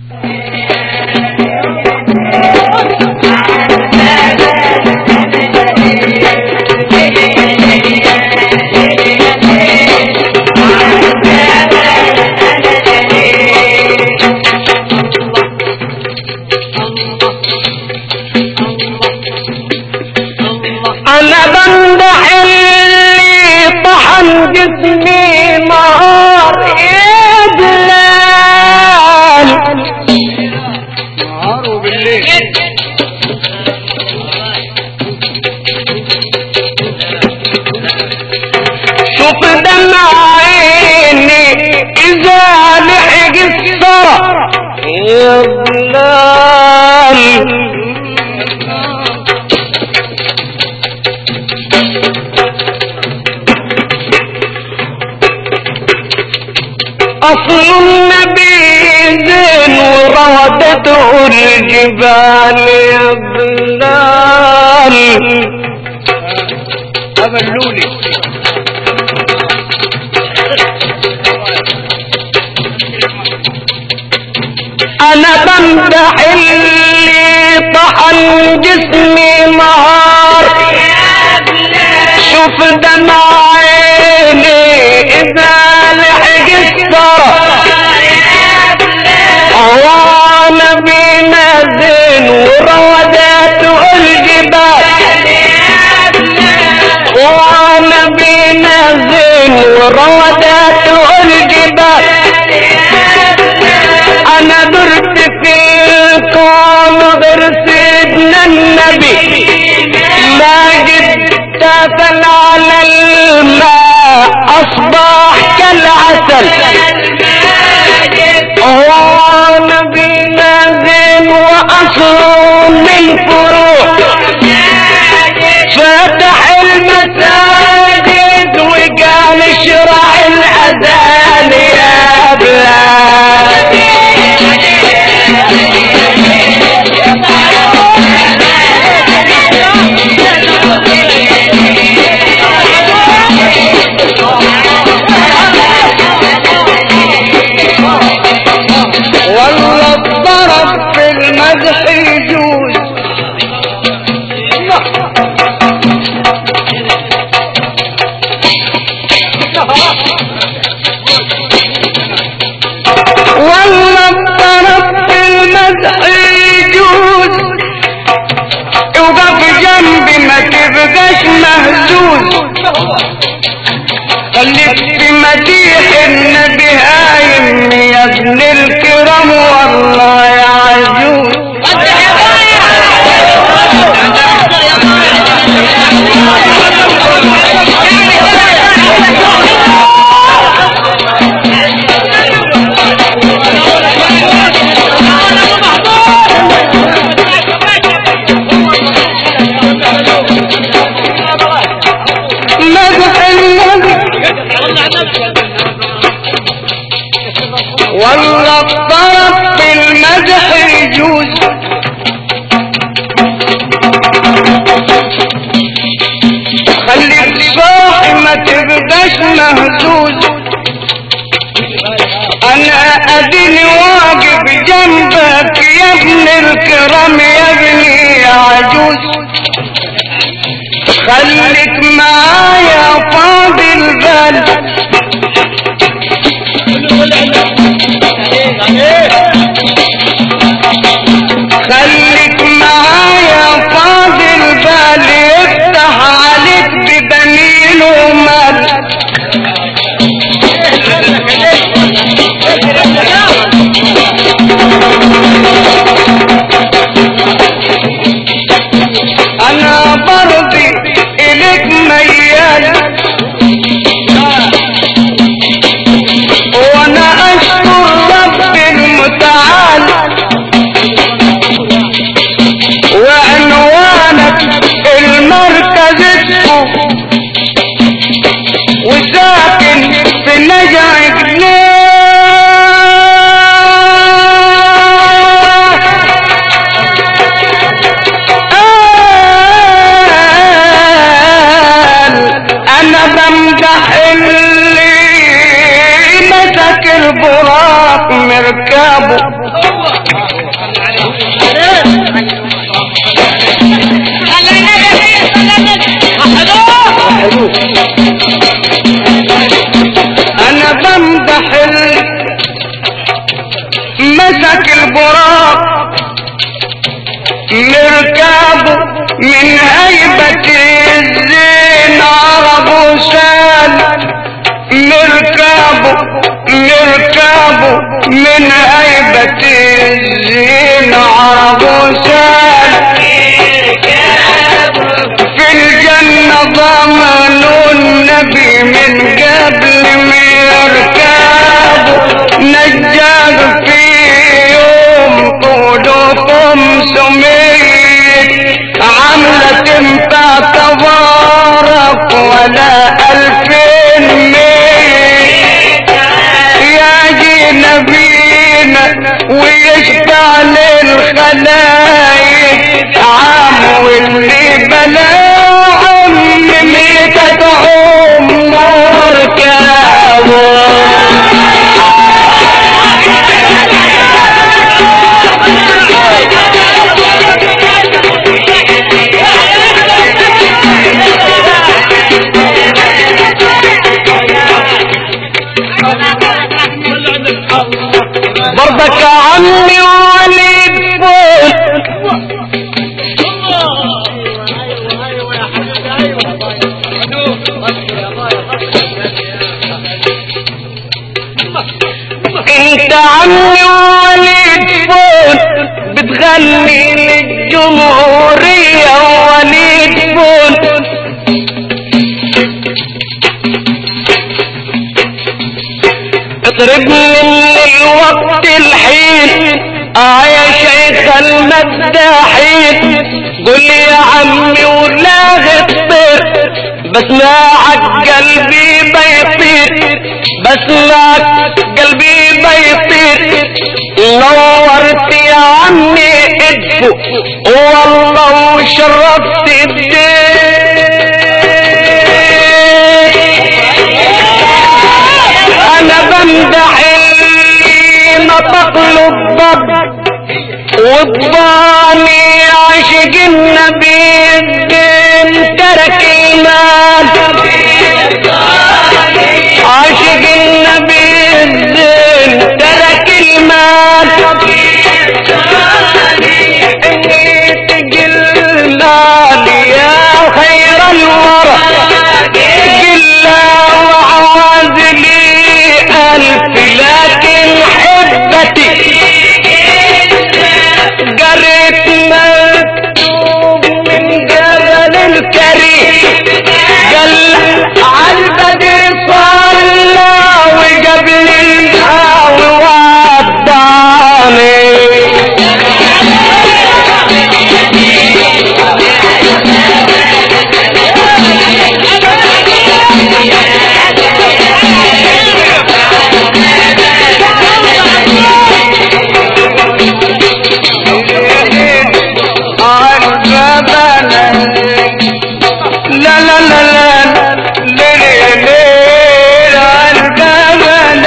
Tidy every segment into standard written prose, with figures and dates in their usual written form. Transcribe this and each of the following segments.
انا بمدح اللي طحن جسمي نهار إدلال نهار وبالليل شوف دمع عيني اذا لحق الثرى إدلال أصل النبي زين وراودته الجبال يا بلال أبلولي أنا بمدح اللي طحن جسمي نهار شوف دمع عيني إذا لحق الثرى نبينا زين وراودته الجبال ونبينا زين وراودته الجبال انا درت في الكون غير سيدنا النبي ما جد على الماء اصبح كالعسل نبينا زين واصل من فروع فتح المساجد وقال اشرع الاذان يا بلاد والله الضرب في المدح يجوز والله الضرب في المدح يجوز اوقف جنبي ما تبقاش مهزوز خليك في مديح النبي هايم يا ابن الكرم والله يا عجوز والله الطرف في المدح يجوز خليك صاحي ما تبقاش مهزوز انا اديني واقف جنبك يا ابن الكرم يا ابني يا عجوز خليك معايا فاضي البال خليك معايا فاضي البال يفتح عليك ببنين ومال انا برضي اليك ميال وانا اشكر رب المتعال انا بمدح مسك البراق مركابه من هيبة الزين عرب وسال مركابه من هيبة الزين عرب وسال في الجنة ضمنوا النبي من قبل مركابه نجاب في يوم طولكم سميت عملة تنفع تبارك ولا 2000 ميت يا نبينا ويشفع للخلايق عام واللي بلاهم ميتة عمر كابو برضك يا عمي وليد فوت انت عمي وليد فوت بتغني للجمهورية وليد فوت اضربني من الوقت الحين يا شيخ المداحين قل يا عمي ولا غطر بسمعك قلبي بيطير بسمعك قلبي بيطير نورت يا عمي ادفو والله وشرفت الدين انا بمدح نطق له الضب والضاني عاشق النبي الدين ترك المال عاشق النبي الدين ترك المال اني تقلال يا خير الورى قلا وعوازلي ألف لكن حبتي قريت مكتوب من جبل الكريم قال عالبدر صلى وقبل الهوى وعداني لا لا لا لا ليل ليل عالجبل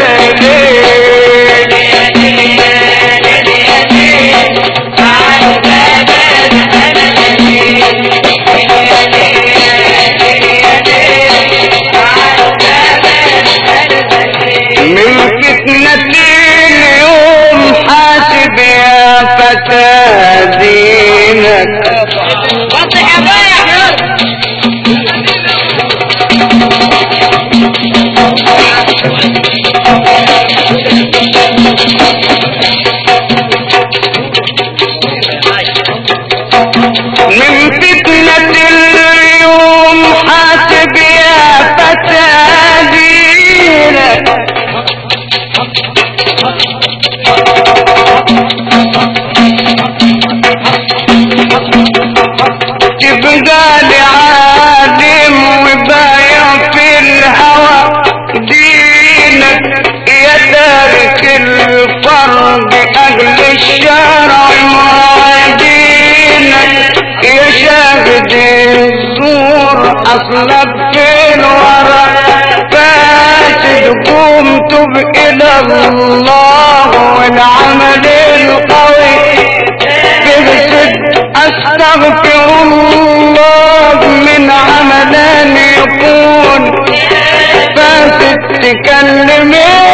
من فتنة اليوم حاسب يا فتى دينك من فتنة اليوم حاسب يا فتى دينك تبقى لعالم وبايع في الهوى دينك يا تارك الفرض اهل الشرع ما دينك يا شاهد الزور اصلك في الورى فاسد قوم تب إلى الله والعمل القوي بغسل أستغفر الله من عملان يكون فاسد تكلمين